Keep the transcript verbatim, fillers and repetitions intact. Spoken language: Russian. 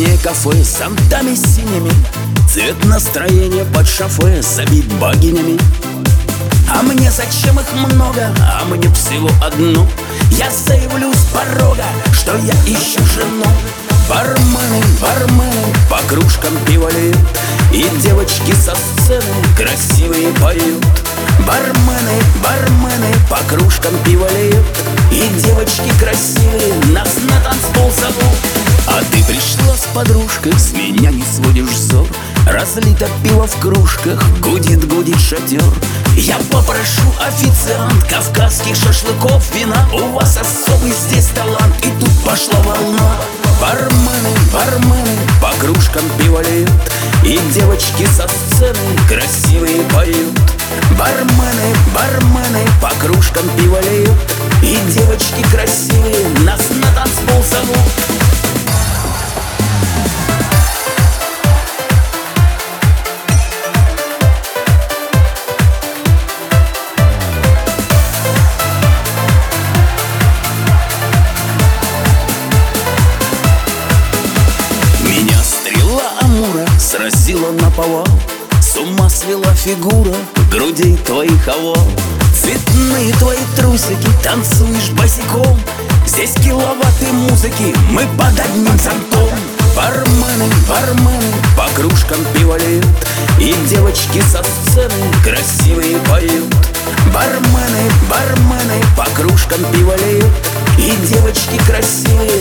Синее кафе с зонтами синими, цвет настроения под шофе забит богинями. А мне зачем их много, а мне всего одно. Я заявлю с порога, что я ищу жену. Бармены, бармены по кружкам пива льют, и девочки со сцены красивые поют. Бармены, бармены по кружкам пива льют, и девочки красивые нас на танцпол зовут. А ты пришла с подружкой, с меня не сводишь взор. Разлито пиво в кружках, гудит-гудит шатер. Я попрошу официант кавказских шашлыков, вина. У вас особый здесь талант, и тут пошла волна. Бармены, бармены по кружкам пива льют, и девочки со сцены красивые поют. Бармены, бармены по кружкам пива льют, и девочки красивые нас на танцпол зовут. Сразила наповал, с ума свела фигура грудей твоих овал. Цветные твои трусики, танцуешь босиком. Здесь киловатты музыки, мы под одним зонтом. Бармены, бармены по кружкам пива льют, и девочки со сцены красивые поют. Бармены, бармены по кружкам пива льют, и девочки красивые